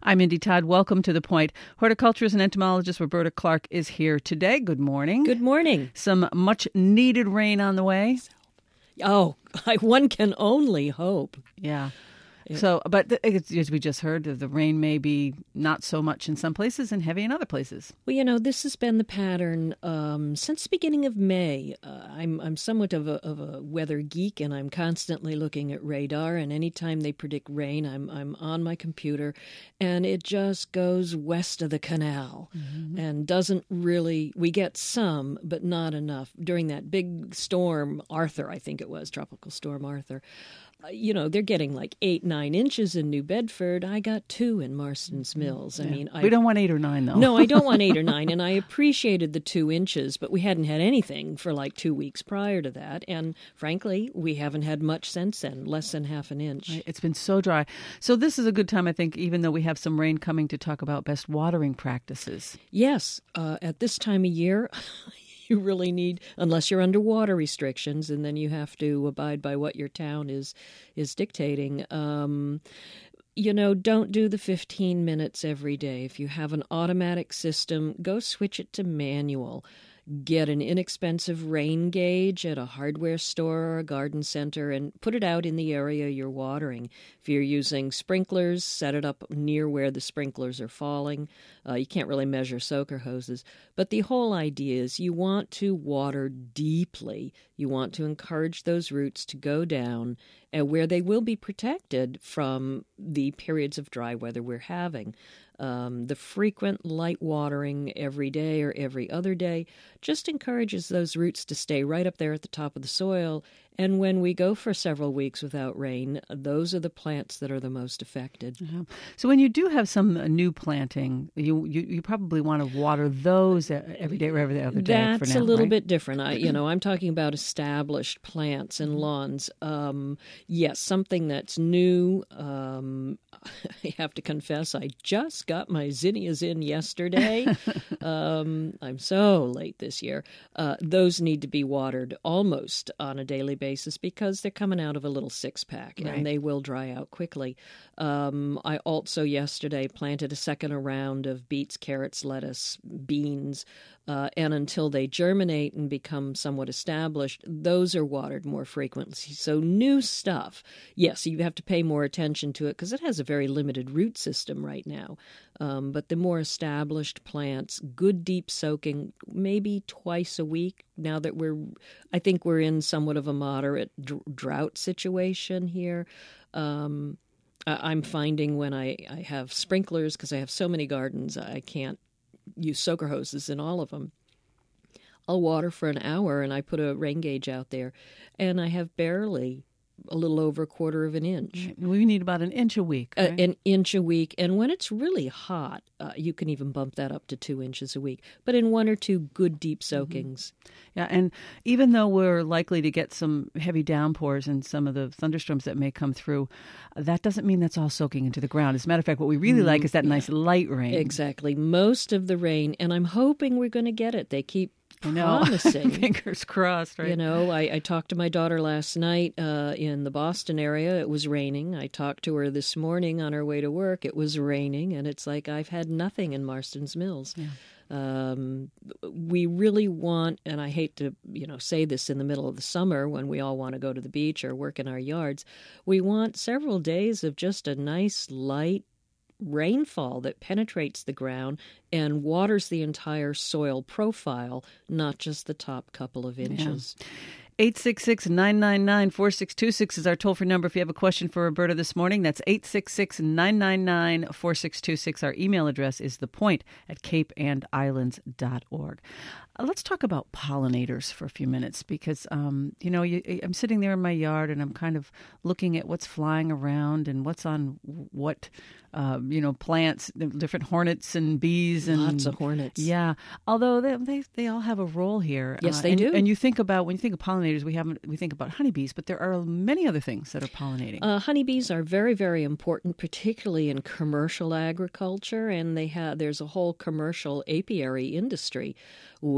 I'm Indy Todd. Welcome to The Point. Horticulturist and entomologist Roberta Clark is here today. Good morning. Good morning. Some much-needed rain on the way. Oh, one can only hope. Yeah. So, but as we just heard, the rain may be not so much in some places and heavy in other places. Well, this has been the pattern since the beginning of May. I'm somewhat of a weather geek, and I'm constantly looking at radar. And anytime they predict rain, I'm on my computer, and it just goes west of the canal, and doesn't really. We get some, but not enough. During that big storm, Arthur, I think it was, Tropical Storm Arthur. They're getting like 8-9 inches in New Bedford. I got 2 in Marston's Mills. We don't want 8 or 9, though. No, I don't want 8 or 9, and I appreciated the 2 inches, but we hadn't had anything for like 2 weeks prior to that, and frankly, we haven't had much since then, less than half an inch. Right. It's been so dry. So this is a good time, I think, even though we have some rain coming, to talk about best watering practices. Yes, at this time of year, you really need, unless you're under water restrictions, and then you have to abide by what your town is dictating. Don't do the 15 minutes every day. If you have an automatic system, go switch it to manual. Get an inexpensive rain gauge at a hardware store or a garden center and put it out in the area you're watering. If you're using sprinklers, set it up near where the sprinklers are falling. You can't really measure soaker hoses. But the whole idea is you want to water deeply. You want to encourage those roots to go down where they will be protected from the periods of dry weather we're having. The frequent light watering every day or every other day just encourages those roots to stay right up there at the top of the soil. And when we go for several weeks without rain, those are the plants that are the most affected. So when you do have some new planting, you probably want to water those every day or every other day. That's for now, a little right? bit different. I'm talking about established plants and lawns. Yes, something that's new. I have to confess, I just got my zinnias in yesterday. I'm so late this year. Those need to be watered almost on a daily basis because they're coming out of a little 6-pack, right, and they will dry out quickly. I also yesterday planted a second round of beets, carrots, lettuce, beans, and until they germinate and become somewhat established, those are watered more frequently. So new stuff, yes, you have to pay more attention to it because it has a very limited root system right now. But the more established plants, good deep soaking, maybe twice a week. Now that I think we're in somewhat of a moderate drought situation here. I'm finding when I have sprinklers, because I have so many gardens, I can't use soaker hoses in all of them. I'll water for an hour, and I put a rain gauge out there, and I have barely a little over 1/4 of an inch. We need about an inch a week. Right? An inch a week. And when it's really hot, you can even bump that up to 2 inches a week. But in 1 or 2 good deep soakings. Yeah, and even though we're likely to get some heavy downpours and some of the thunderstorms that may come through, that doesn't mean that's all soaking into the ground. As a matter of fact, what we really like is that nice light rain. Exactly. Most of the rain, and I'm hoping we're going to get it. They keep promising. Fingers crossed, right? I talked to my daughter last night in the Boston area. It was raining. I talked to her this morning on her way to work. It was raining, and it's like I've had nothing in Marston's Mills. Yeah. We really want, and I hate to say this in the middle of the summer when we all want to go to the beach or work in our yards, we want several days of just a nice light rainfall that penetrates the ground and waters the entire soil profile, not just the top couple of inches. Yeah. 866-999-4626 is our toll-free number if you have a question for Roberta this morning. That's 866-999-4626. Our email address is thepoint@capeandislands.org. Let's talk about pollinators for a few minutes because, I'm sitting there in my yard and I'm kind of looking at what's flying around and what's on what, plants, different hornets and bees. And lots of hornets. Yeah. Although they all have a role here. Yes, they do. And you think about, when you think of pollinators, we think about honeybees, but there are many other things that are pollinating. Honeybees are very, very important, particularly in commercial agriculture, and there's a whole commercial apiary industry,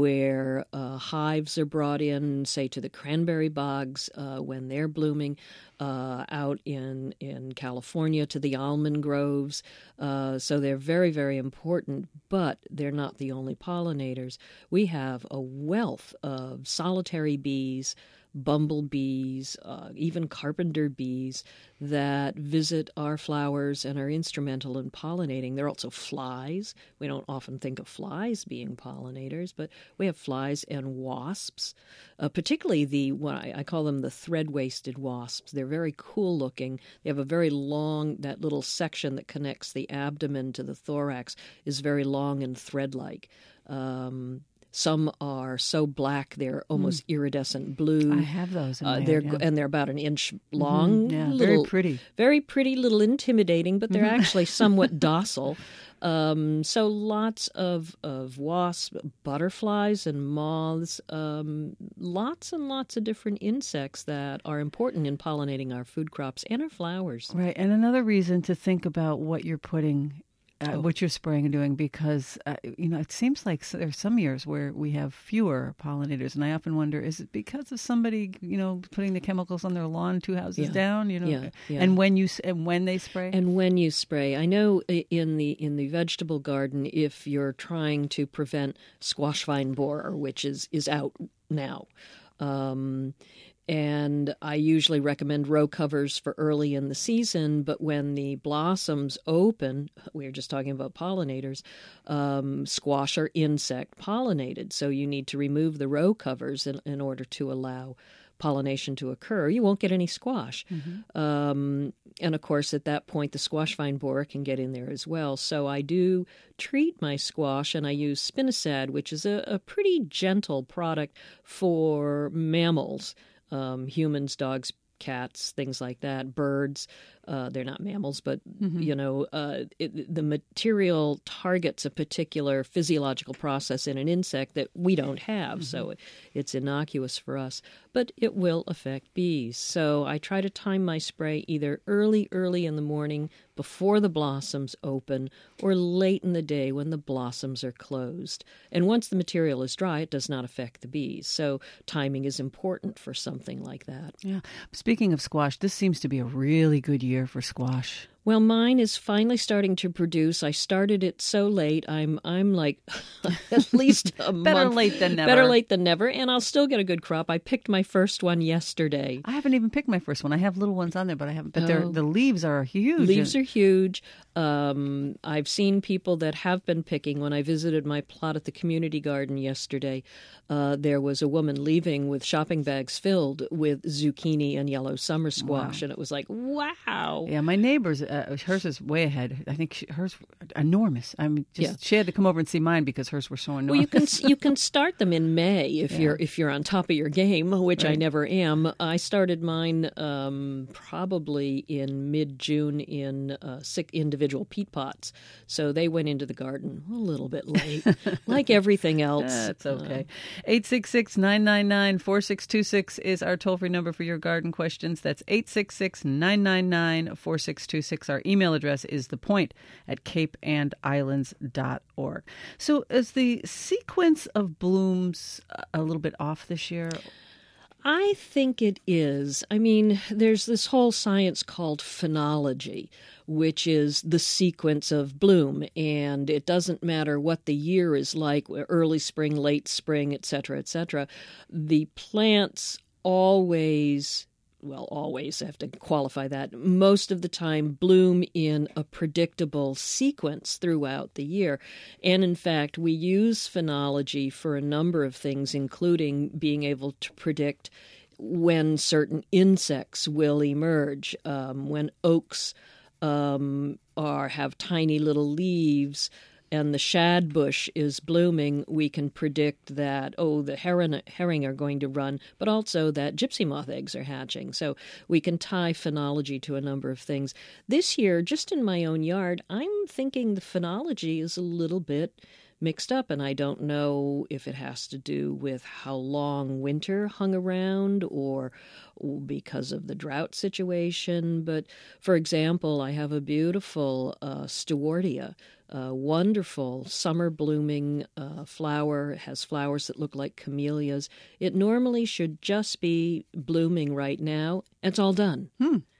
where hives are brought in, say, to the cranberry bogs when they're blooming, out in California to the almond groves. So they're very, very important, but they're not the only pollinators. We have a wealth of solitary bees, bumblebees, even carpenter bees that visit our flowers and are instrumental in pollinating. There are also flies. We don't often think of flies being pollinators, but we have flies and wasps, particularly what I call them the thread-waisted wasps. They're very cool looking. They have a very long, that little section that connects the abdomen to the thorax is very long and thread-like. Some are so black they're almost iridescent blue. I have those. In and they're about an inch long. Yeah, very pretty, little intimidating, but they're actually somewhat docile. So lots of wasps, butterflies, and moths. Lots and lots of different insects that are important in pollinating our food crops and our flowers. Right, and another reason to think about what you're putting. What you're spraying and doing, because it seems like there's some years where we have fewer pollinators, and I often wonder, is it because of somebody putting the chemicals on their lawn 2 houses down? Yeah. And when they spray, I know in the vegetable garden, if you're trying to prevent squash vine borer, which is out now. And I usually recommend row covers for early in the season, but when the blossoms open, we were just talking about pollinators, squash are insect pollinated, so you need to remove the row covers in order to allow pollination to occur. You won't get any squash. And of course, at that point, the squash vine borer can get in there as well. So I do treat my squash, and I use spinosad, which is a pretty gentle product for mammals. Humans, dogs, cats, things like that, birds. They're not mammals, but, the material targets a particular physiological process in an insect that we don't have, so it's innocuous for us. But it will affect bees. So I try to time my spray either early in the morning before the blossoms open or late in the day when the blossoms are closed. And once the material is dry, it does not affect the bees. So timing is important for something like that. Yeah. Speaking of squash, this seems to be a really good year for squash. Well, mine is finally starting to produce. I started it so late. I'm like at least a month. Better late than never. Better late than never, and I'll still get a good crop. I picked my first one yesterday. I haven't even picked my first one. I have little ones on there, but I haven't. But the leaves are huge. Leaves are huge. I've seen people that have been picking. When I visited my plot at the community garden yesterday, there was a woman leaving with shopping bags filled with zucchini and yellow summer squash, and it was like, wow. Yeah, my neighbor's. Hers is way ahead. I think hers enormous. I mean, she had to come over and see mine because hers were so enormous. Well, you can start them in May if you're on top of your game, which I never am. I started mine probably in mid-June in 6 individual peat pots, so they went into the garden a little bit late, like everything else. That's okay. 866-999-4626 is our toll-free number for your garden questions. That's 866-999-4626. Our email address is thepoint@capeandislands.org. So is the sequence of blooms a little bit off this year? I think it is. I mean, there's this whole science called phenology, which is the sequence of bloom. And it doesn't matter what the year is like, early spring, late spring, et cetera, et cetera. The plants always, I have to qualify that, most of the time bloom in a predictable sequence throughout the year. And in fact, we use phenology for a number of things, including being able to predict when certain insects will emerge, when oaks have tiny little leaves, and the shad bush is blooming, we can predict that, the herring are going to run, but also that gypsy moth eggs are hatching. So we can tie phenology to a number of things. This year, just in my own yard, I'm thinking the phenology is a little bit mixed up, and I don't know if it has to do with how long winter hung around or because of the drought situation. But, for example, I have a beautiful Stewartia, wonderful summer-blooming flower. It has flowers that look like camellias. It normally should just be blooming right now. It's all done.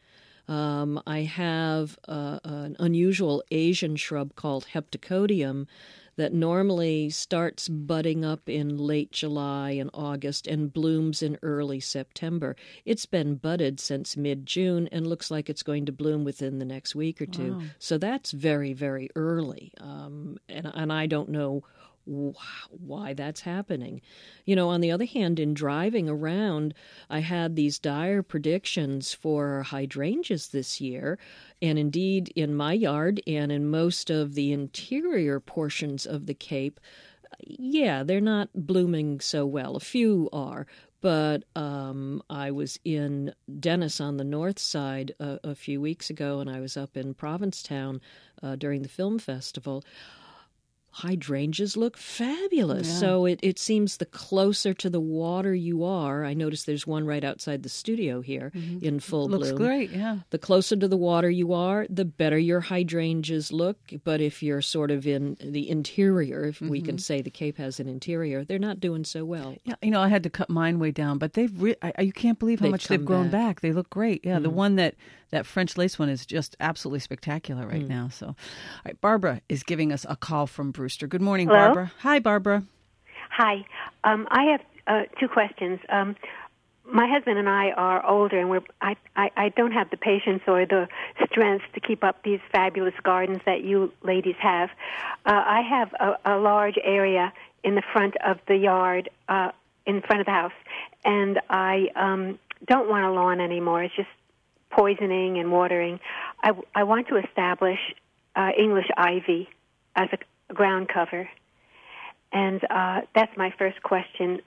I have an unusual Asian shrub called Heptacodium that normally starts budding up in late July and August and blooms in early September. It's been budded since mid-June and looks like it's going to bloom within the next week or two. Wow. So that's very, very early. And I don't know why that's happening. On the other hand, in driving around, I had these dire predictions for hydrangeas this year, and indeed in my yard and in most of the interior portions of the Cape, they're not blooming so well. A few are. But I was in Dennis on the north side a few weeks ago, and I was up in Provincetown during the film festival. Hydrangeas look fabulous. Yeah. So it seems the closer to the water you are, I noticed there's one right outside the studio here in full bloom. Looks great, yeah. The closer to the water you are, the better your hydrangeas look. But if you're sort of in the interior, if we can say the Cape has an interior, they're not doing so well. Yeah, I had to cut mine way down, but you can't believe how much they've grown back. They look great. Yeah, the one that French lace one is just absolutely spectacular right now. So, all right, Barbara is giving us a call from Brewster. Good morning, Hello? Barbara. Hi, Barbara. Hi. I have two questions. My husband and I are older, and I don't have the patience or the strength to keep up these fabulous gardens that you ladies have. I have a large area in the front of the yard, in front of the house, and I don't want a lawn anymore. It's just poisoning and watering. I want to establish English ivy as a ground cover, and that's my first question.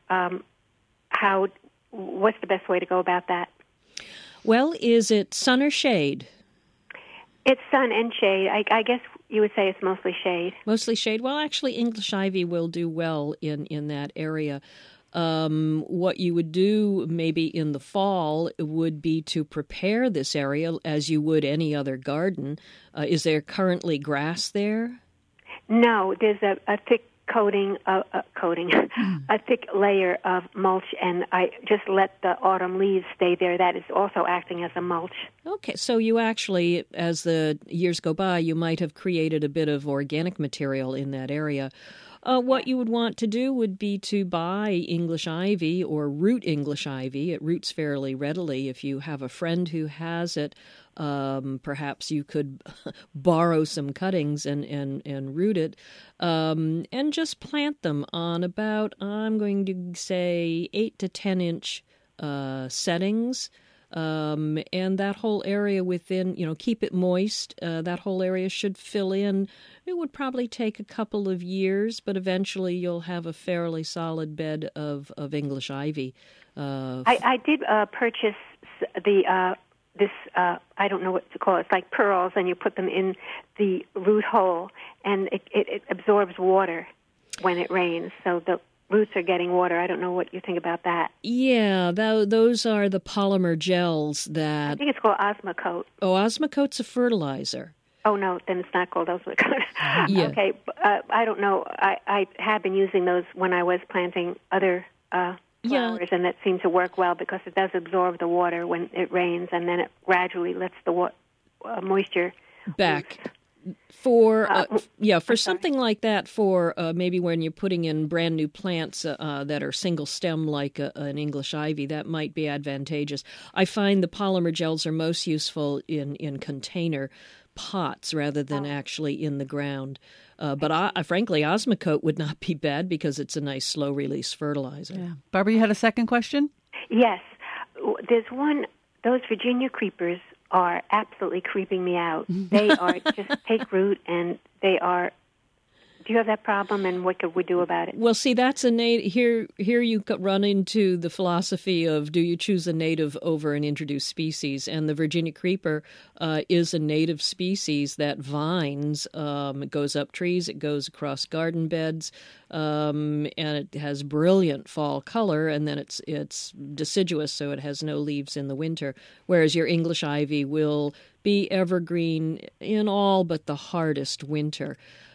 What's the best way to go about that? Well, is it sun or shade? It's sun and shade. I guess you would say it's mostly shade. Mostly shade. Well, actually, English ivy will do well in that area. What you would do maybe in the fall would be to prepare this area as you would any other garden. Is there currently grass there? No, there's a thick a thick layer of mulch, and I just let the autumn leaves stay there. That is also acting as a mulch. Okay, so you actually, as the years go by, you might have created a bit of organic material in that area. What you would want to do would be to buy English ivy or root English ivy. It roots fairly readily. If you have a friend who has it, perhaps you could borrow some cuttings and root it, and just plant them on about, I'm going to say, 8 to 10 inch settings. And that whole area within, keep it moist. That whole area should fill in. It would probably take a couple of years, but eventually you'll have a fairly solid bed of English ivy. I did purchase this, I don't know what to call it. It's like pearls, and you put them in the root hole, and it absorbs water when it rains. So the roots are getting water. I don't know what you think about that. Yeah, those are the polymer gels that... I think it's called Osmocote. Oh, Osmocote's a fertilizer. Oh, no, then it's not called Osmocote. Yeah. Okay, I don't know. I have been using those when I was planting other flowers, and that seemed to work well because it does absorb the water when it rains, and then it gradually lets the moisture back. loose. For something like that, for maybe when you're putting in brand new plants that are single stem like an English ivy, that might be advantageous. I find the polymer gels are most useful in container pots rather than actually in the ground. But frankly, Osmocote would not be bad because it's a nice slow release fertilizer. Yeah. Barbara, you had a second question? Yes. There's one, those Virginia creepers are absolutely creeping me out. They are just take root, and they are Do you have that problem, and what could we do about it? Well, see, that's a native. Here you run into the philosophy of, do you choose a native over an introduced species? And the Virginia creeper is a native species that vines. It goes up trees, it goes across garden beds, and it has brilliant fall color, and then it's deciduous, so it has no leaves in the winter, whereas your English ivy will be evergreen in all but the hardest winter.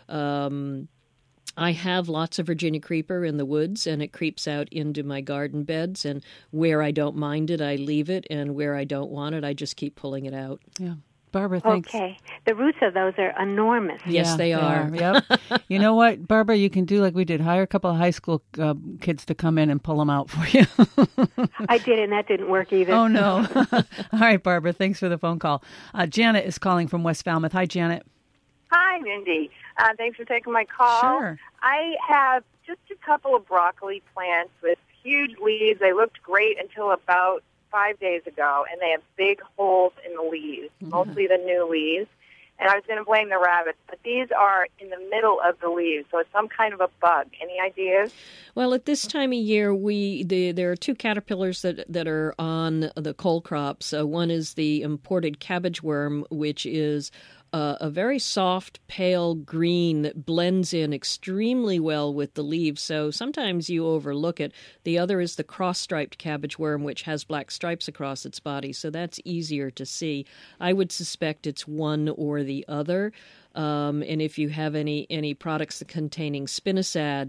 I have lots of Virginia creeper in the woods, and it creeps out into my garden beds, and where I don't mind it, I leave it, and where I don't want it, I just keep pulling it out. Yeah. Barbara, thanks. Okay. The roots of those are enormous. Yes, they are. Yep. You know what, Barbara, you can do like we did. Hire a couple of high school kids to come in and pull them out for you. I did, and that didn't work either. Oh, no. All right, Barbara, thanks for the phone call. Janet is calling from West Falmouth. Hi, Janet. Hi, Mindy. Thanks for taking my call. Sure. I have just a couple of broccoli plants with huge leaves. They looked great until about 5 days ago, and they have big holes in the leaves, mostly the new leaves. And I was going to blame the rabbits, but these are in the middle of the leaves, so it's some kind of a bug. Any ideas? Well, at this time of year, there are two caterpillars that are on the cole crops. One is the imported cabbage worm, which is a very soft, pale green that blends in extremely well with the leaves, so sometimes you overlook it. The other is the cross-striped cabbage worm, which has black stripes across its body, so that's easier to see. I would suspect it's one or the other, and if you have any products containing spinosad,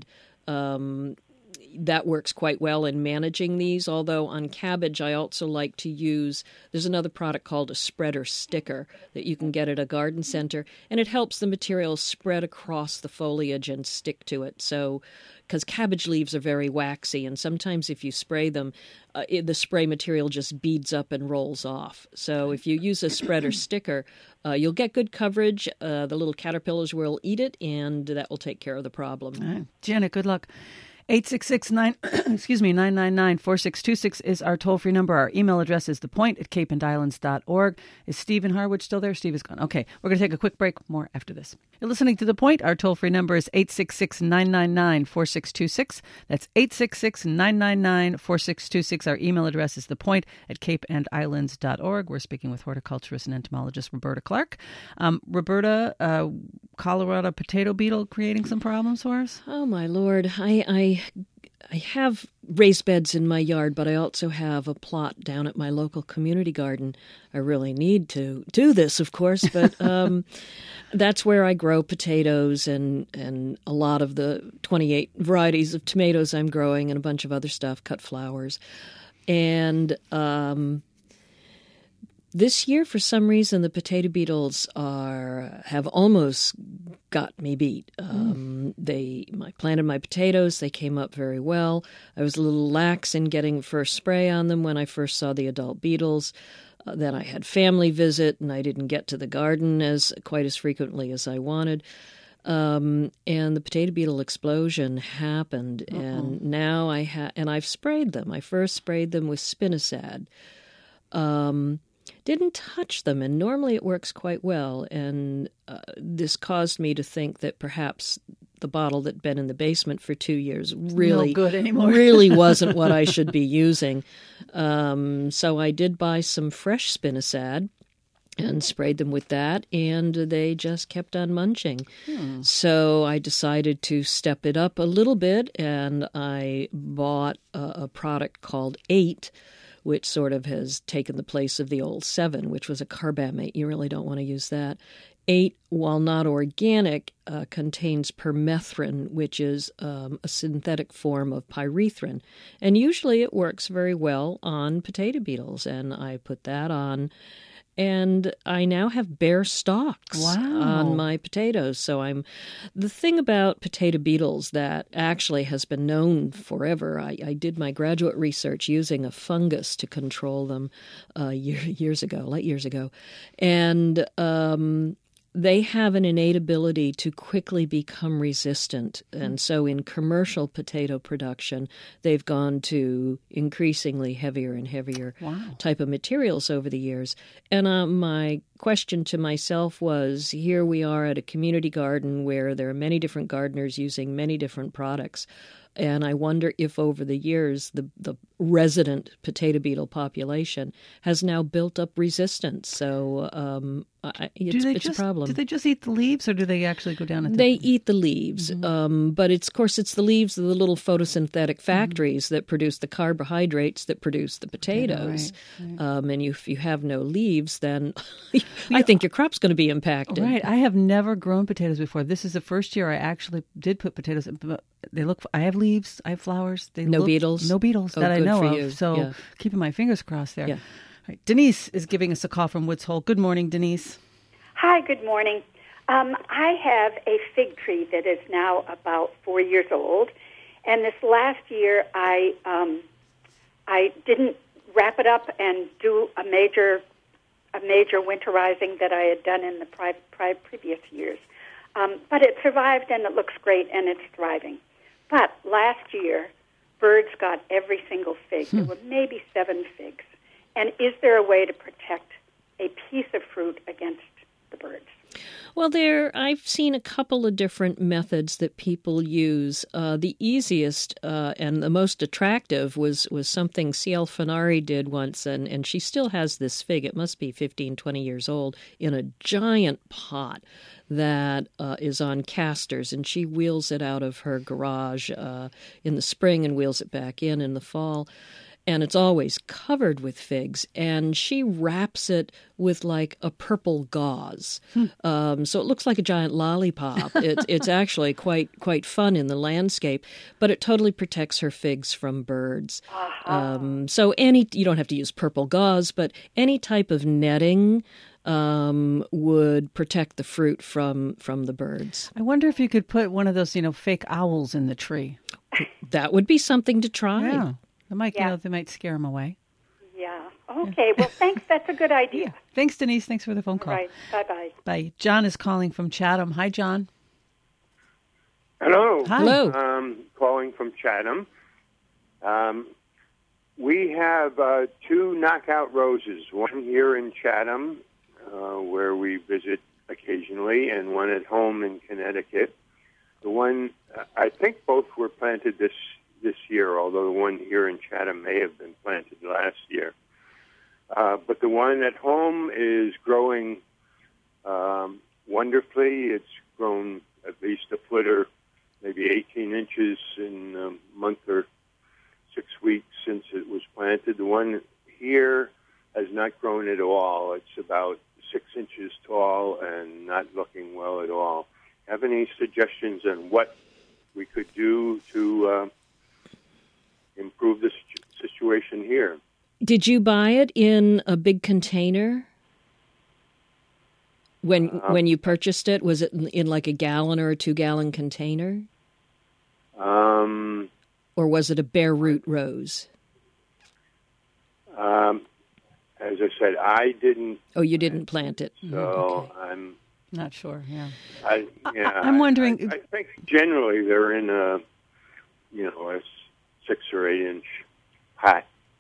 that works quite well in managing these, although on cabbage I also like to use, there's another product called a spreader sticker that you can get at a garden center, and it helps the material spread across the foliage and stick to it. So, because cabbage leaves are very waxy, and sometimes if you spray them, the spray material just beads up and rolls off. So if you use a spreader sticker, you'll get good coverage. The little caterpillars will eat it, and that will take care of the problem. All right. Janet, good luck. 866-999-4626 is our toll-free number. Our email address is thepoint@capeandislands.org. Is Steve in Harwich still there? Steve is gone. Okay, we're going to take a quick break. More after this. You're listening to The Point. Our toll-free number is 866-999-4626. That's 866-999-4626. Our email address is thepoint@capeandislands.org. We're speaking with horticulturist and entomologist Roberta Clark. Roberta, Colorado potato beetle creating some problems for us? Oh, my Lord. I have raised beds in my yard, but I also have a plot down at my local community garden. I really need to do this, of course, but that's where I grow potatoes and a lot of the 28 varieties of tomatoes I'm growing and a bunch of other stuff, cut flowers. And this year, for some reason, the potato beetles have almost got me beat. I planted my potatoes. They came up very well. I was a little lax in getting first spray on them when I first saw the adult beetles. Then I had family visit, and I didn't get to the garden quite as frequently as I wanted. And the potato beetle explosion happened, and now I've sprayed them. I first sprayed them with spinosad. Didn't touch them, and normally it works quite well. And this caused me to think that perhaps the bottle that'd been in the basement for 2 years really no good anymore. really wasn't what I should be using. So I did buy some fresh spinosad and sprayed them with that, and they just kept on munching. So I decided to step it up a little bit, and I bought a product called 8, which sort of has taken the place of the old 7, which was a carbamate. You really don't want to use that. 8, while not organic, contains permethrin, which is a synthetic form of pyrethrin. And usually it works very well on potato beetles, and I put that on. And I now have bare stalks on my potatoes. So the thing about potato beetles that actually has been known forever, I did my graduate research using a fungus to control them light years ago. And they have an innate ability to quickly become resistant. And so in commercial potato production, they've gone to increasingly heavier and heavier type of materials over the years. And my question to myself was, here we are at a community garden where there are many different gardeners using many different products. And I wonder if over the years the resident potato beetle population has now built up resistance. So it's a problem. Do they just eat the leaves, or do they actually go down into They eat the leaves, but it's the leaves of the little photosynthetic factories that produce the carbohydrates that produce the potatoes. Right. And if you have no leaves, then I think your crop's going to be impacted. Right. I have never grown potatoes before. This is the first year I actually did put potatoes. They look. I have leaves. I have flowers. No beetles. No beetles Oh, that I good know for of. you. So Yeah. keeping my fingers crossed there. Yeah. All right. Denise is giving us a call from Woods Hole. Good morning, Denise. Hi, good morning. I have a fig tree that is now about 4 years old, and this last year I didn't wrap it up and do a major winterizing that I had done in the previous years. But it survived, and it looks great, and it's thriving. But last year, birds got every single fig. There were maybe 7 figs. And is there a way to protect a piece of fruit against the birds? Well, I've seen a couple of different methods that people use. The easiest and the most attractive was something C.L. Fenari did once, and she still has this fig. It must be 15, 20 years old, in a giant pot that is on casters, and she wheels it out of her garage in the spring and wheels it back in the fall. And it's always covered with figs, and she wraps it with like a purple gauze, so it looks like a giant lollipop. It's actually quite fun in the landscape, but it totally protects her figs from birds. So you don't have to use purple gauze, but any type of netting would protect the fruit from the birds. I wonder if you could put one of those, fake owls in the tree. That would be something to try. Yeah. They might scare them away. Yeah. Okay. Well, thanks. That's a good idea. Yeah. Thanks, Denise. Thanks for the phone call. Right. Bye-bye. Bye. John is calling from Chatham. Hi, John. Hello. Hi. Hello. Calling from Chatham. We have 2 knockout roses, one here in Chatham, where we visit occasionally, and one at home in Connecticut. The one, I think both were planted this year, although the one here in Chatham may have been planted last year. But the one at home is growing wonderfully. It's grown at least a foot or maybe 18 inches in a month or 6 weeks since it was planted. The one here has not grown at all. It's about 6 inches tall and not looking well at all. Have any suggestions on what we could do to improve the situation here? Did you buy it in a big container? When you purchased it, was it in like a gallon or a 2-gallon container? Or was it a bare root rose? As I said, I didn't. Oh, you didn't plant it. So Okay. I'm Not sure. Yeah. I'm wondering. I think generally they're in a 6 or 8 inch pot.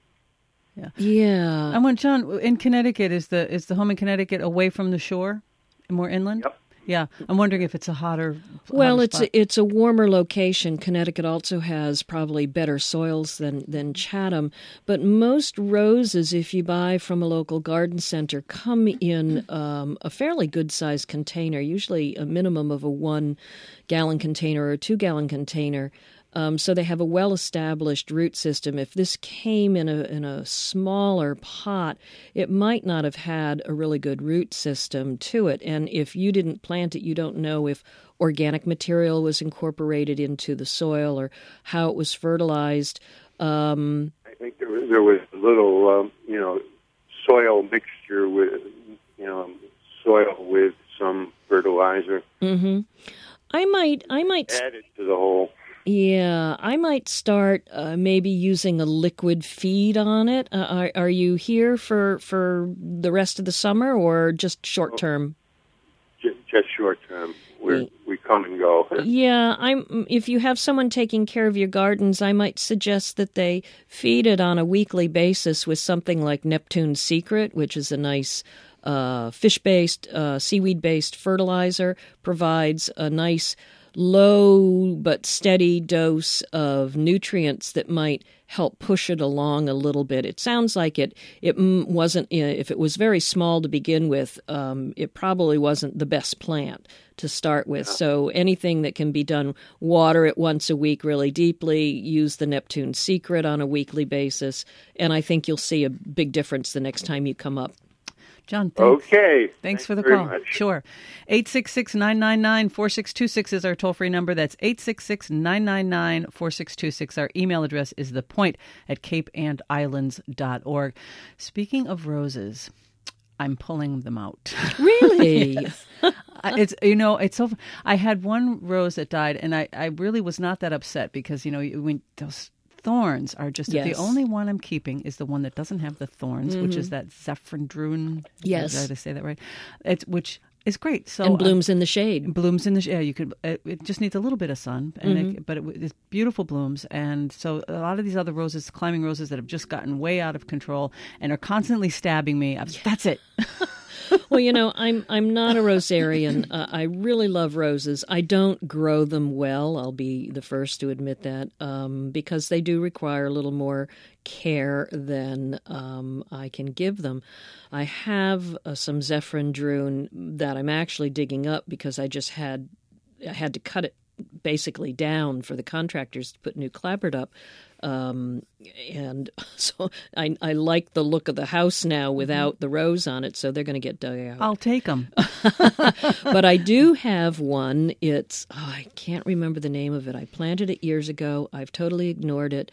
Yeah. And when John, in Connecticut, is the home in Connecticut away from the shore, more inland? Yep. Yeah, I'm wondering if it's a hotter. Well, spot. it's a warmer location. Connecticut also has probably better soils than Chatham. But most roses, if you buy from a local garden center, come in a fairly good-sized container, usually a minimum of a 1-gallon container or a 2-gallon container. So they have a well-established root system. If this came in a smaller pot, it might not have had a really good root system to it. And if you didn't plant it, you don't know if organic material was incorporated into the soil or how it was fertilized. I think there was a little, soil mixture with, soil with some fertilizer. Mm-hmm. I might add it to the whole. Yeah, I might start maybe using a liquid feed on it. Are you here for the rest of the summer or just short term? just short term. We come and go. Yeah, if you have someone taking care of your gardens, I might suggest that they feed it on a weekly basis with something like Neptune's Secret, which is a nice fish-based, seaweed-based fertilizer, provides a nice low but steady dose of nutrients that might help push it along a little bit. It sounds like it wasn't, if it was very small to begin with, it probably wasn't the best plant to start with. So anything that can be done, water it once a week really deeply, use the Neptune Secret on a weekly basis, and I think you'll see a big difference the next time you come up. John, thanks. Okay. Thanks for the very call. much. Sure. 866-999-4626 is our toll-free number. That's 866-999-4626. Our email address is thepoint@capeandislands.org. Speaking of roses, I'm pulling them out. Really? Yes. It's so. I had one rose that died, and I really was not that upset because when those thorns are just the only one I'm keeping is the one that doesn't have the thorns, which is that Zephyrdrune. Yes, did I say that right? Which is great. So and blooms in the shade. Blooms in the shade. You could. It just needs a little bit of sun, and it's beautiful blooms. And so a lot of these other roses, climbing roses, that have just gotten way out of control and are constantly stabbing me. That's it. Well, I'm not a rosarian. I really love roses. I don't grow them well. I'll be the first to admit that, because they do require a little more care than I can give them. I have some Zephyrdune that I'm actually digging up because I had to cut it basically down for the contractors to put new clapboard up. And so I like the look of the house now without the rose on it, so they're going to get dug out. I'll take them. But I do have one. I can't remember the name of it. I planted it years ago. I've totally ignored it.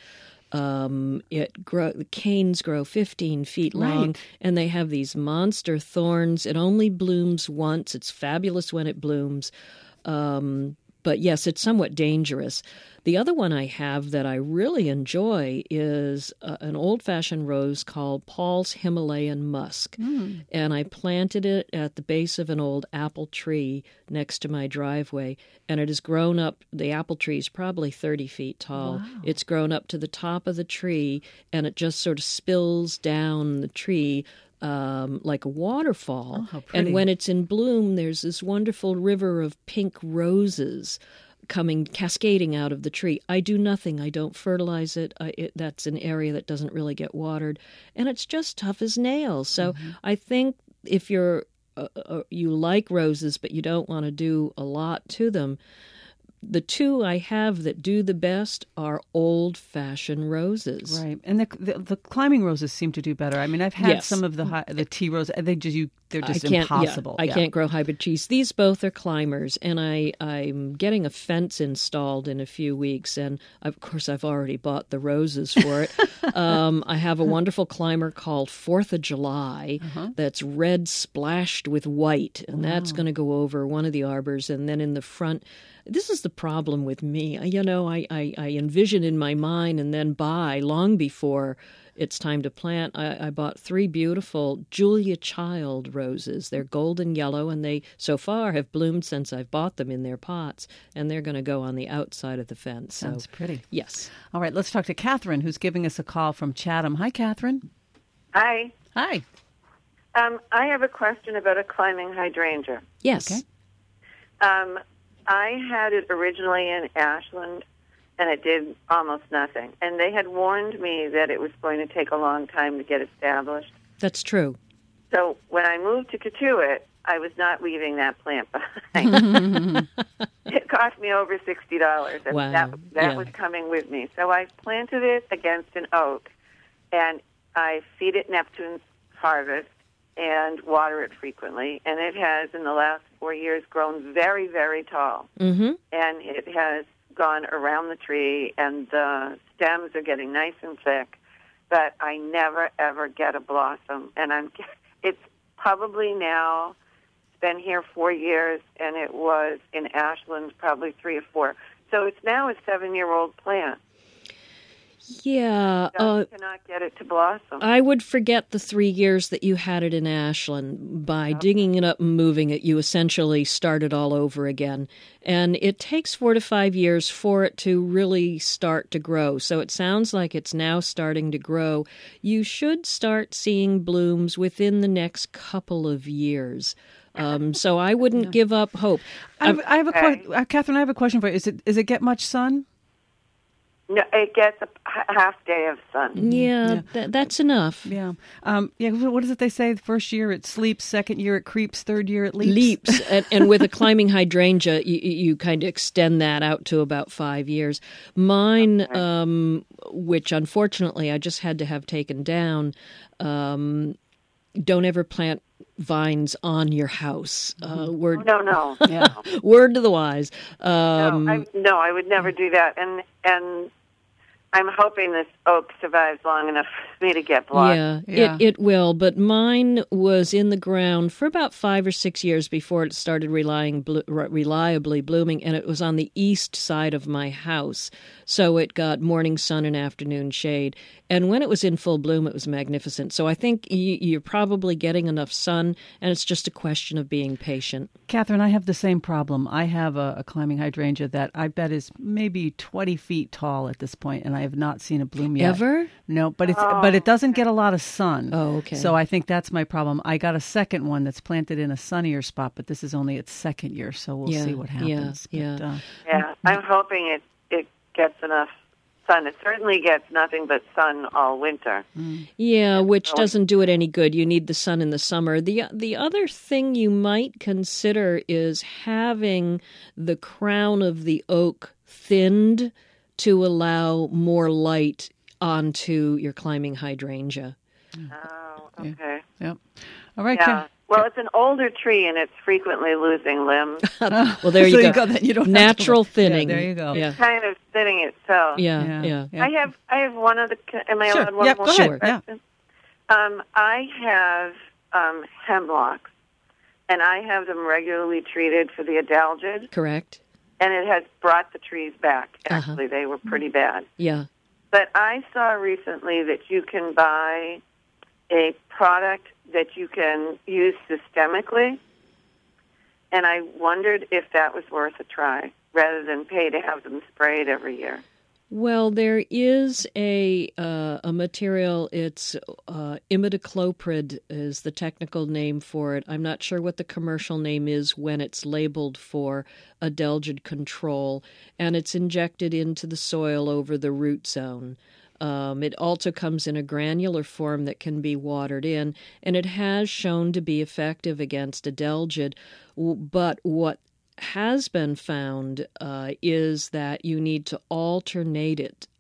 The canes grow 15 feet long, right, and they have these monster thorns. It only blooms once. It's fabulous when it blooms. But yes, it's somewhat dangerous. The other one I have that I really enjoy is an old-fashioned rose called Paul's Himalayan Musk. And I planted it at the base of an old apple tree next to my driveway, and it has grown up. The apple tree is probably 30 feet tall. Wow. It's grown up to the top of the tree, and it just sort of spills down the tree like a waterfall. Oh, how pretty. And when it's in bloom, there's this wonderful river of pink roses cascading out of the tree. I do nothing. I don't fertilize it. That's an area that doesn't really get watered, and it's just tough as nails. So I think if you like roses but you don't want to do a lot to them, the two I have that do the best are old-fashioned roses. Right, and the climbing roses seem to do better. I mean, I've had some of the tea roses. They're just impossible. I can't grow hybrid teas. These both are climbers, and I'm getting a fence installed in a few weeks, and of course I've already bought the roses for it. I have a wonderful climber called 4th of July that's red splashed with white, and that's going to go over one of the arbors, and then in the front. This is the problem with me. I envision in my mind and then buy long before it's time to plant. I bought 3 beautiful Julia Child roses. They're golden yellow, and they so far have bloomed since I've bought them in their pots, and they're going to go on the outside of the fence. Sounds pretty. Yes. All right, let's talk to Catherine, who's giving us a call from Chatham. Hi, Catherine. Hi. Hi. I have a question about a climbing hydrangea. Yes. Okay. I had it originally in Ashland, and it did almost nothing. And they had warned me that it was going to take a long time to get established. That's true. So when I moved to Katuitt, I was not leaving that plant behind. It cost me over $60, and wow. that was coming with me. So I planted it against an oak, and I feed it Neptune's Harvest and water it frequently. And it has, in the last 4 years, grown very, very tall. Mm-hmm. And it has gone around the tree, and the stems are getting nice and thick. But I never, ever get a blossom. And it's probably now, it's been here 4 years, and it was in Ashland probably 3 or 4. So it's now a 7-year-old plant. Yeah. Cannot get it to blossom. I would forget the 3 years that you had it in Ashland. By digging it up and moving it, you essentially started all over again. And it takes 4 to 5 years for it to really start to grow. So it sounds like it's now starting to grow. You should start seeing blooms within the next couple of years. So I wouldn't give up hope. I have Catherine, I have a question for you. Is it get much sun? No, it gets a half day of sun. Yeah. That's enough. Yeah. What is it they say? The first year it sleeps, second year it creeps, third year it leaps. And with a climbing hydrangea, you kind of extend that out to about 5 years. Mine, which unfortunately I just had to have taken down, don't ever plant vines on your house. Word, No. Yeah. Word to the wise. No, I would never do that. And I'm hoping this oak survives long enough for me to get blossom. Yeah. It will. But mine was in the ground for about 5 or 6 years before it started reliably blooming, and it was on the east side of my house. So it got morning sun and afternoon shade. And when it was in full bloom, it was magnificent. So I think you're probably getting enough sun, and it's just a question of being patient. Catherine, I have the same problem. I have a climbing hydrangea that I bet is maybe 20 feet tall at this point, and I have not seen a bloom yet. Ever? No, but it doesn't get a lot of sun. Oh, okay. So I think that's my problem. I got a second one that's planted in a sunnier spot, but this is only its second year, so we'll see what happens. Yeah. I'm hoping it gets enough sun. It certainly gets nothing but sun all winter. Yeah, which doesn't do it any good. You need the sun in the summer. The other thing you might consider is having the crown of the oak thinned to allow more light onto your climbing hydrangea. Oh, okay. Yep. All right, Yeah. Well, it's an older tree, and it's frequently losing limbs. Well, there you go. Then you don't Natural thinning. Yeah, there you go. Yeah. It's kind of thinning itself. Yeah. I have one other. Am I allowed one Yep, more go ahead. question? I have hemlocks, and I have them regularly treated for the adelgid, Correct. and it has brought the trees back. Actually, they were pretty bad. Yeah. But I saw recently that you can buy a product that you can use systemically, and I wondered if that was worth a try rather than pay to have them sprayed every year. Well, there is a material. It's imidacloprid is the technical name for it. I'm not sure what the commercial name is when it's labeled for adelgid control, and it's injected into the soil over the root zone. It also comes in a granular form that can be watered in, and it has shown to be effective against adelgid. But what has been found is that you need to alternate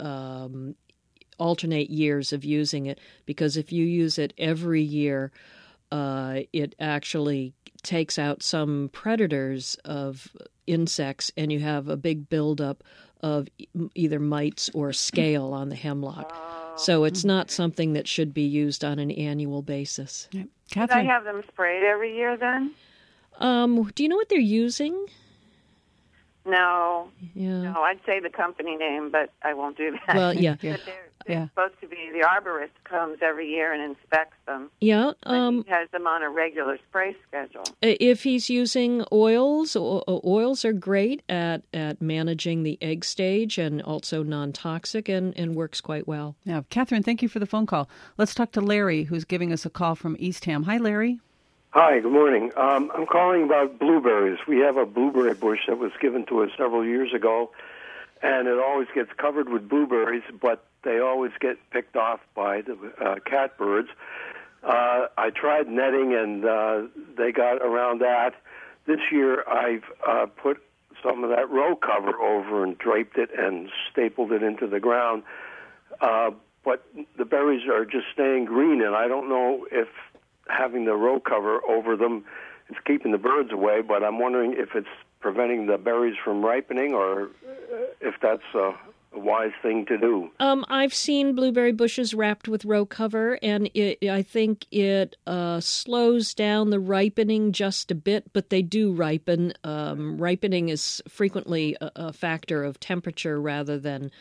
years of using it, because if you use it every year, it actually takes out some predators of insects, and you have a big buildup of either mites or scale on the hemlock. So it's not something that should be used on an annual basis. Yep. Should I Catherine, have them sprayed every year then? Do you know what they're using? No. Yeah. No, I'd say the company name, but I won't do that. Well, yeah. Yeah. But they're supposed to be, the arborist comes every year and inspects them. Yeah. And he has them on a regular spray schedule. If he's using oils, oils are great at managing the egg stage and also non-toxic and works quite well. yeah, Catherine, thank you for the phone call. Let's talk to Larry, who's giving us a call from Eastham. Hi, Larry. Hi, good morning. I'm calling about blueberries. We have a blueberry bush that was given to us several years ago, and it always gets covered with blueberries, but they always get picked off by the catbirds. I tried netting, and they got around that. This year, I've put some of that row cover over and draped it and stapled it into the ground, but the berries are just staying green, and I don't know if having the row cover over them is keeping the birds away, but I'm wondering if it's preventing the berries from ripening or if that's a wise thing to do. I've seen blueberry bushes wrapped with row cover, and I think it slows down the ripening just a bit, but they do ripen. Ripening is frequently a factor of temperature rather than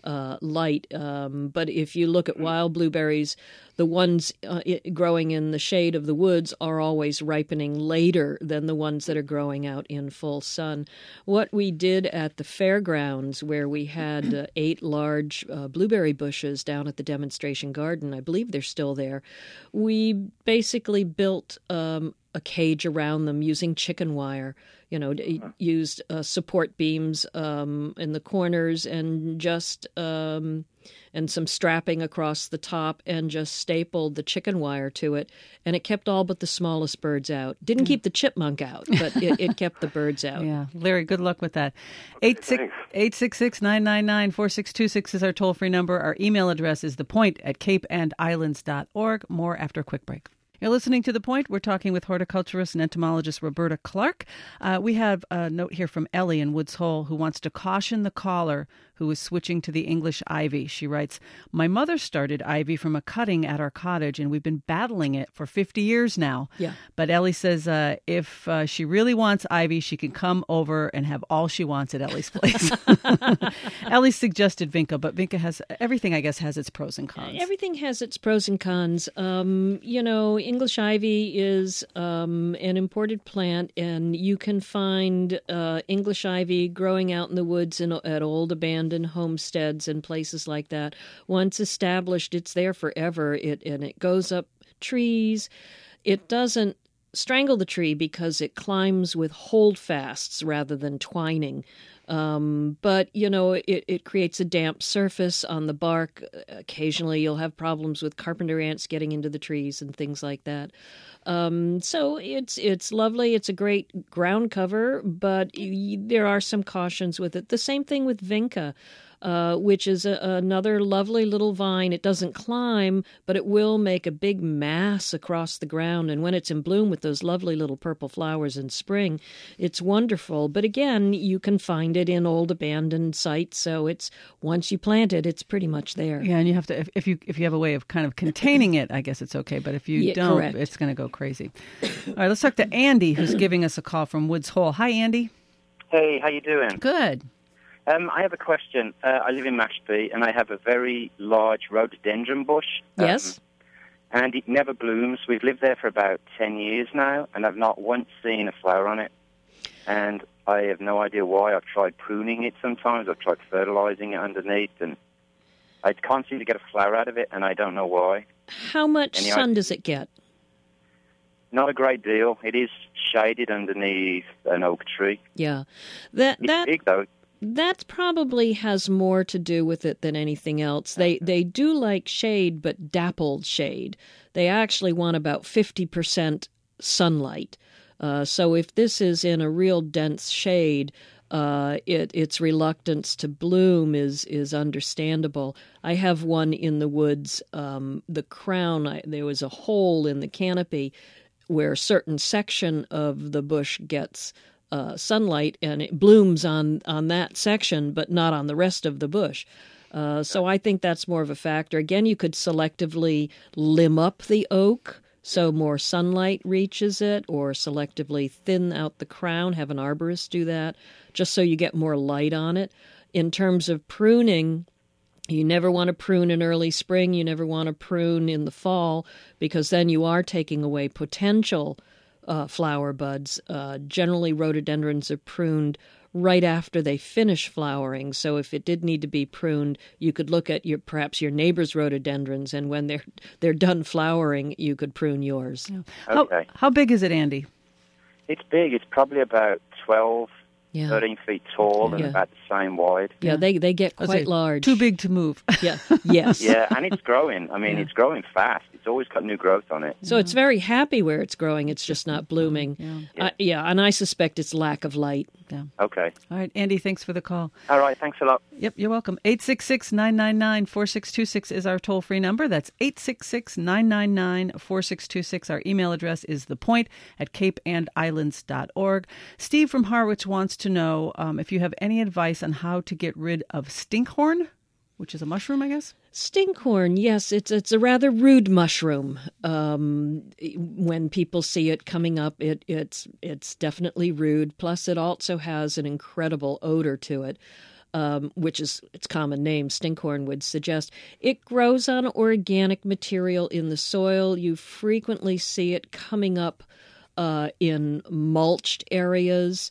light. But if you look at wild blueberries, the ones growing in the shade of the woods are always ripening later than the ones that are growing out in full sun. What we did at the fairgrounds, where we had 8 large blueberry bushes down at the demonstration garden, I believe they're still there, we basically built a cage around them using chicken wire. Used support beams in the corners and just and some strapping across the top, and just stapled the chicken wire to it, and it kept all but the smallest birds out. Didn't keep the chipmunk out, but it kept the birds out. Yeah, Larry, good luck with that. 866-999-4626 is our toll-free number. Our email address is thepoint@capeandislands.org. More after a quick break. You're listening to The Point. We're talking with horticulturist and entomologist Roberta Clark. We have a note here from Ellie in Woods Hole, who wants to caution the caller who is switching to the English ivy. She writes, "My mother started ivy from a cutting at our cottage, and we've been battling it for 50 years now." Yeah. But Ellie says if she really wants ivy, she can come over and have all she wants at Ellie's place. Ellie suggested Vinca, but Vinca has everything, I guess, has its pros and cons. Everything has its pros and cons. English ivy is an imported plant, and you can find English ivy growing out in the woods at old abandoned homesteads and places like that. Once established, it's there forever. It goes up trees. It doesn't strangle the tree because it climbs with holdfasts rather than twining. But it creates a damp surface on the bark. Occasionally you'll have problems with carpenter ants getting into the trees and things like that. So it's lovely. It's a great ground cover, but there are some cautions with it. The same thing with Vinca, which is another lovely little vine. It doesn't climb, but it will make a big mass across the ground. And when it's in bloom with those lovely little purple flowers in spring, it's wonderful. But again, you can find it in old abandoned sites. So it's once you plant it, it's pretty much there. Yeah, and you have to if you have a way of kind of containing it, I guess it's okay. But if you don't, correct. It's going to go crazy. All right, let's talk to Andy, who's giving us a call from Woods Hole. Hi, Andy. Hey, how you doing? Good. I have a question. I live in Mashpee, and I have a very large rhododendron bush. Yes. And it never blooms. We've lived there for about 10 years now, and I've not once seen a flower on it. And I have no idea why. I've tried pruning it sometimes. I've tried fertilizing it underneath, and I can't seem to get a flower out of it, and I don't know why. How much sun does it get? Not a great deal. It is shaded underneath an oak tree. Yeah. It's big, though. That probably has more to do with it than anything else. They do like shade, but dappled shade. They actually want about 50% sunlight. So if this is in a real dense shade, its reluctance to bloom is understandable. I have one in the woods. The crown, there was a hole in the canopy where a certain section of the bush gets sunlight, and it blooms on that section, but not on the rest of the bush. So I think that's more of a factor. Again, you could selectively limb up the oak so more sunlight reaches it, or selectively thin out the crown, have an arborist do that, just so you get more light on it. In terms of pruning, you never want to prune in early spring. You never want to prune in the fall, because then you are taking away potential flower buds. Generally, rhododendrons are pruned right after they finish flowering. So if it did need to be pruned, you could look at perhaps your neighbor's rhododendrons, and when they're done flowering, you could prune yours. Yeah. Okay. How big is it, Andy? It's big. It's probably about 12, 13 feet tall and about the same wide. Yeah, they get quite large. Too big to move. Yeah. Yes. Yeah, and it's growing. I mean, it's growing fast. It's always got new growth on it. So it's very happy where it's growing. It's just not blooming. Yeah, and I suspect it's lack of light. Yeah. Okay. All right, Andy, thanks for the call. All right, thanks a lot. Yep, you're welcome. 866-999-4626 is our toll-free number. That's 866-999-4626. Our email address is thepoint@capeandislands.org. Steve from Harwich wants to know if you have any advice on how to get rid of stinkhorn, which is a mushroom, I guess? Stinkhorn, yes, it's a rather rude mushroom. When people see it coming up, it's definitely rude. Plus, it also has an incredible odor to it. which is its common name, stinkhorn would suggest. It grows on organic material in the soil. You frequently see it coming up in mulched areas.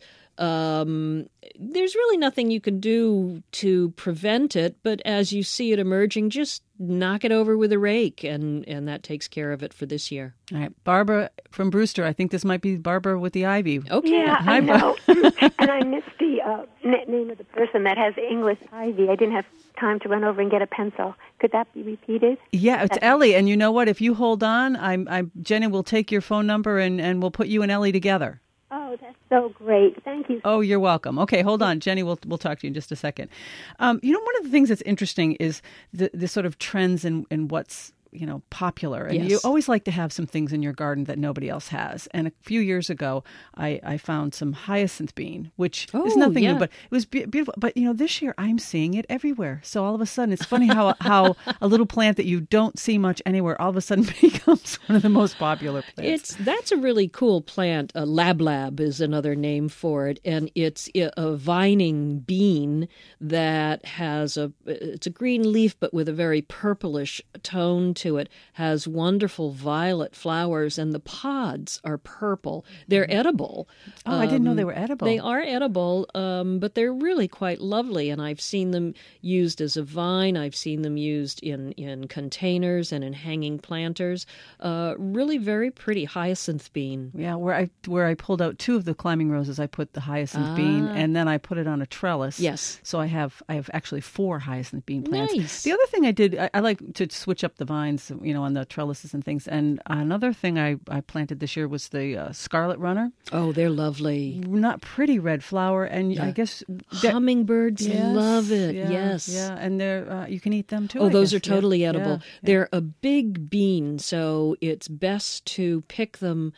There's really nothing you can do to prevent it, but as you see it emerging, just knock it over with a rake, and that takes care of it for this year. All right. Barbara from Brewster. I think this might be Barbara with the ivy. Okay. Yeah, Hi, I know. And I missed the name of the person that has English ivy. I didn't have time to run over and get a pencil. Could that be repeated? Yeah, it's Ellie. And you know what? If you hold on, Jenny will take your phone number and we'll put you and Ellie together. Oh, that's so great. Thank you. Oh, you're welcome. Okay, hold on. Jenny, we'll talk to you in just a second. One of the things that's interesting is the sort of trends in what's popular. And Yes. you always like to have some things in your garden that nobody else has. And a few years ago, I found some hyacinth bean, which is nothing new, but it was beautiful. But, this year I'm seeing it everywhere. So all of a sudden, it's funny how a little plant that you don't see much anywhere all of a sudden becomes one of the most popular plants. That's a really cool plant. Lab is another name for it. And it's a vining bean that has it's a green leaf, but with a very purplish tone to it, has wonderful violet flowers, and the pods are purple. They're edible. Oh, I didn't know they were edible. They are edible, but they're really quite lovely, and I've seen them used as a vine. I've seen them used in containers and in hanging planters. Really very pretty hyacinth bean. Yeah, where I pulled out 2 of the climbing roses, I put the hyacinth bean, and then I put it on a trellis. Yes. So I have actually 4 hyacinth bean plants. Nice. The other thing I did, I like to switch up the vines, on the trellises and things. And another thing I planted this year was the scarlet runner. Oh, they're lovely. Not pretty red flower, and I guess hummingbirds love it. Yeah, yes. Yeah, and they're you can eat them too. Oh, I those guess. are totally edible. Yeah. They're a big bean, so it's best to pick them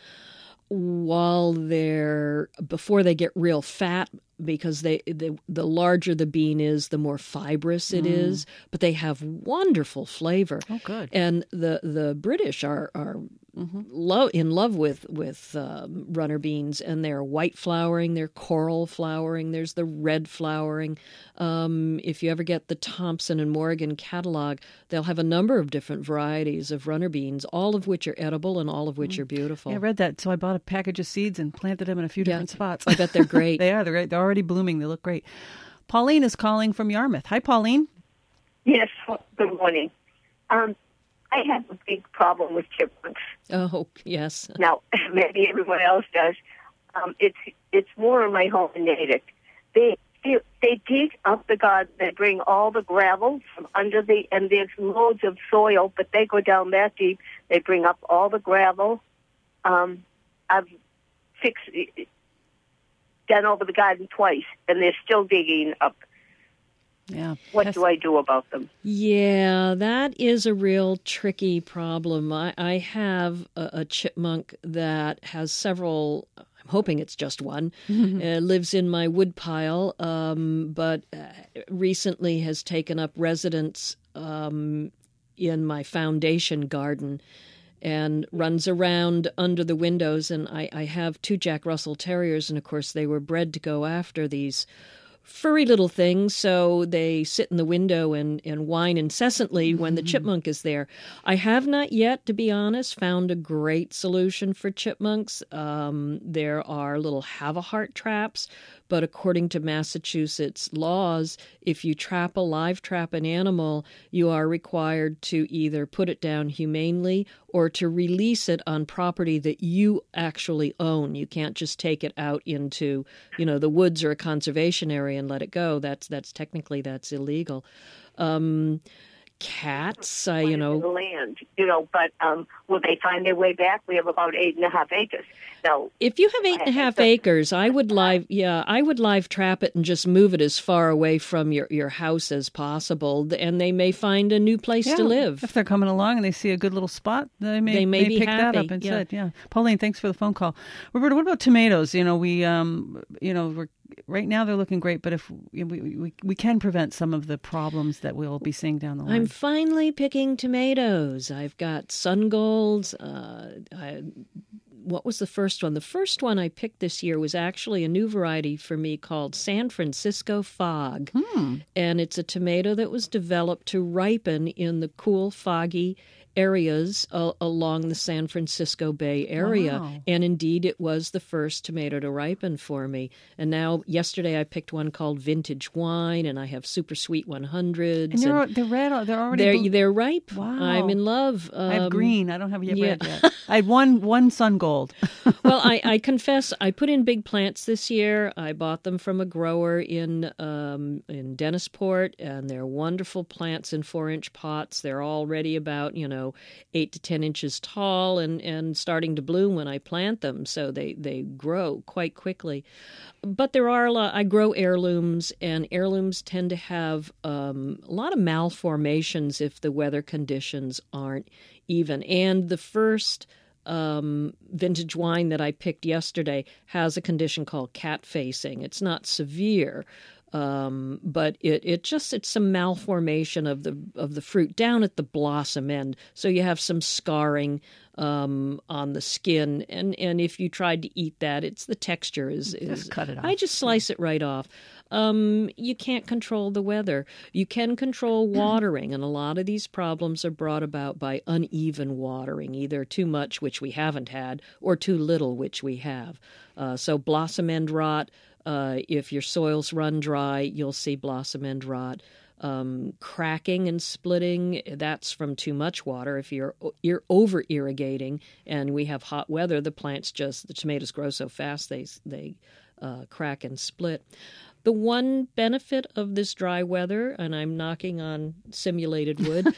before they get real fat, because the larger the bean is, the more fibrous it is, but they have wonderful flavor. Oh, good. And the British are in love with runner beans, and they're white flowering, they're coral flowering, there's the red flowering. If you ever get the Thompson and Morgan catalog, they'll have a number of different varieties of runner beans, all of which are edible and all of which are beautiful. Yeah, I read that, so I bought a package of seeds and planted them in a few different spots. I bet they're great. They are. They're great. They're already blooming. They look great. Pauline is calling from Yarmouth. Hi, Pauline. Yes, good morning. I have a big problem with chipmunks. Oh, yes. Now, maybe everyone else does. It's more in my home in Natick. They dig up the garden. They bring all the gravel from under and there's loads of soil, but they go down that deep. They bring up all the gravel. I've done over the garden twice, and they're still digging up. Yeah. What do I do about them? Yeah, that is a real tricky problem. I have a chipmunk that has several, I'm hoping it's just one, lives in my woodpile, but recently has taken up residence in my foundation garden and runs around under the windows. And I have 2 Jack Russell Terriers, and of course they were bred to go after these furry little things, so they sit in the window and whine incessantly when the chipmunk is there. I have not yet, to be honest, found a great solution for chipmunks. There are little have-a-heart traps, but according to Massachusetts laws, if you live trap an animal, you are required to either put it down humanely or to release it on property that you actually own. You can't just take it out into, the woods or a conservation area and let it go. That's illegal. Cats, The land, but will they find their way back? We have about 8.5 acres. Now, if you have 8.5 acres, I would live trap it and just move it as far away from your house as possible, and they may find a new place to live. If they're coming along and they see a good little spot, they may be pick happy. that up instead. Yeah. Pauline, thanks for the phone call. Roberta, what about tomatoes? We're right now they're looking great, but if we can prevent some of the problems that we'll be seeing down the line. I'm finally picking tomatoes. I've got sun golds. what was the first one? The first one I picked this year was actually a new variety for me called San Francisco Fog. And it's a tomato that was developed to ripen in the cool, foggy areas along the San Francisco Bay Area. Wow. And indeed, it was the first tomato to ripen for me. And now, yesterday, I picked one called Vintage Wine, and I have Super Sweet 100s. And they're red. They're already they're ripe. Wow. I'm in love. I have green. I don't have red yet. I had one sun gold. Well, I confess, I put in big plants this year. I bought them from a grower in Dennisport, and they're wonderful plants in 4-inch pots. They're already about 8 to 10 inches tall and starting to bloom when I plant them, so they grow quite quickly. But there are I grow heirlooms, and heirlooms tend to have a lot of malformations if the weather conditions aren't even. And the first Vintage Wine that I picked yesterday has a condition called cat facing. It's not severe, but it's some malformation of the fruit down at the blossom end. So you have some scarring on the skin, and if you tried to eat that, the texture is just cut it off. I just slice it right off. You can't control the weather. You can control watering, and a lot of these problems are brought about by uneven watering, either too much, which we haven't had, or too little, which we have. So blossom end rot. If your soils run dry, you'll see blossom end rot. Cracking and splitting, that's from too much water. If you're over irrigating and we have hot weather, the tomatoes grow so fast they crack and split. The one benefit of this dry weather, and I'm knocking on simulated wood,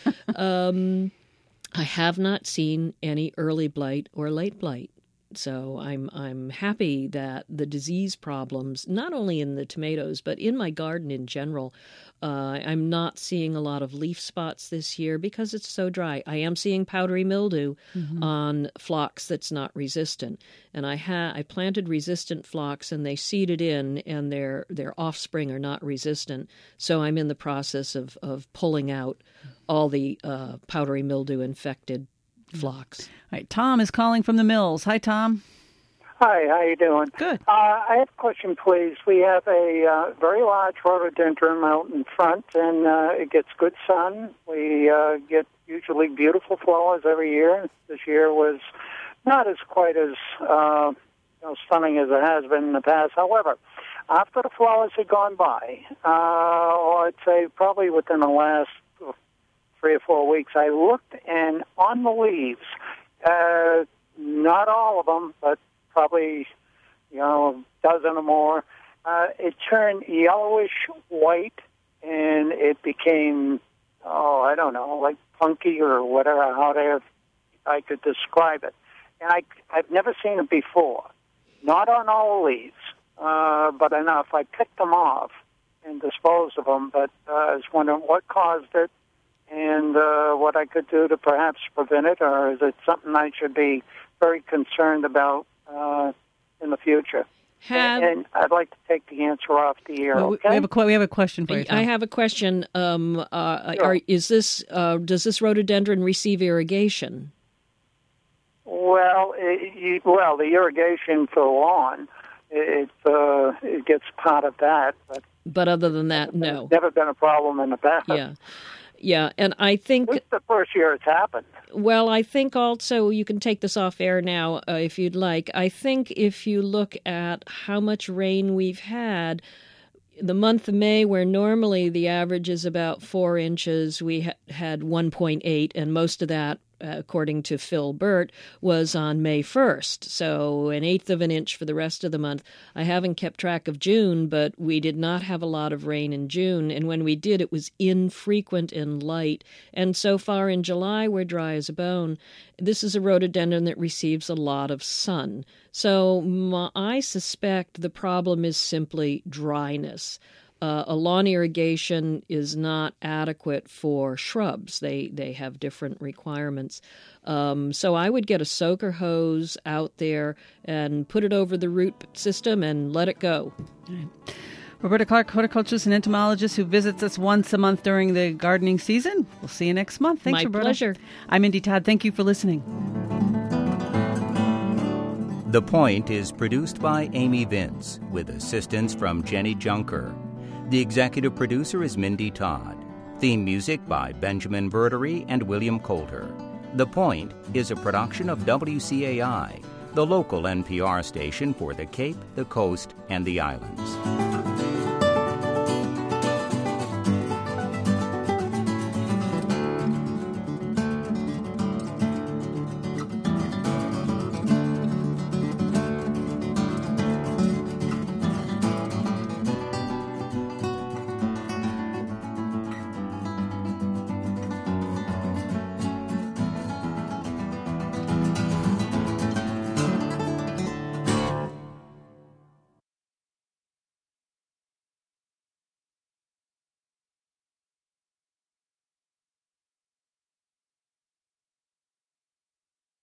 I have not seen any early blight or late blight. So I'm happy that the disease problems, not only in the tomatoes, but in my garden in general, I'm not seeing a lot of leaf spots this year because it's so dry. I am seeing powdery mildew on phlox that's not resistant. And I planted resistant phlox, and they seeded in, and their offspring are not resistant. So I'm in the process of pulling out all the powdery mildew infected phlox. All right, Tom is calling from the Mills. Hi, Tom. Hi, how you doing? Good. I have a question, please. We have a very large rhododendron out in front, and it gets good sun. We get usually beautiful flowers every year. This year was not quite as stunning as it has been in the past. However, after the flowers had gone by, or I'd say probably within the last 3 or 4 weeks, I looked, and on the leaves, not all of them, but probably, a dozen or more, it turned yellowish white, and it became, I don't know, like punky or whatever, I could describe it. And I've never seen it before. Not on all the leaves, but enough. I picked them off and disposed of them, but I was wondering what caused it, and what I could do to perhaps prevent it, or is it something I should be very concerned about in the future? And I'd like to take the answer off the air. Well, okay? We have a question for you, Tom. I have a question. Sure. Does this rhododendron receive irrigation? Well, the irrigation for the lawn, it gets part of that, but other than that, no. It's never been a problem in the past. Yeah, and I think... It's the first year it's happened. Well, I think also, you can take this off air now if you'd like. I think if you look at how much rain we've had, the month of May, where normally the average is about 4 inches, we had 1.8, and most of that, according to Phil Burt, was on May 1st. So 1/8 of an inch for the rest of the month. I haven't kept track of June, but we did not have a lot of rain in June. And when we did, it was infrequent and light. And so far in July, we're dry as a bone. This is a rhododendron that receives a lot of sun. So I suspect the problem is simply dryness. A lawn irrigation is not adequate for shrubs. They have different requirements. So I would get a soaker hose out there and put it over the root system and let it go. Right. Roberta Clark, horticulturist and entomologist who visits us once a month during the gardening season. We'll see you next month. Thanks, My Roberta. pleasure. I'm Mindy Todd. Thank you for listening. The Point is produced by Amy Vince, with assistance from Jenny Junker. The executive producer is Mindy Todd. Theme music by Benjamin Verdery and William Coulter. The Point is a production of WCAI, the local NPR station for the Cape, the Coast, and the Islands.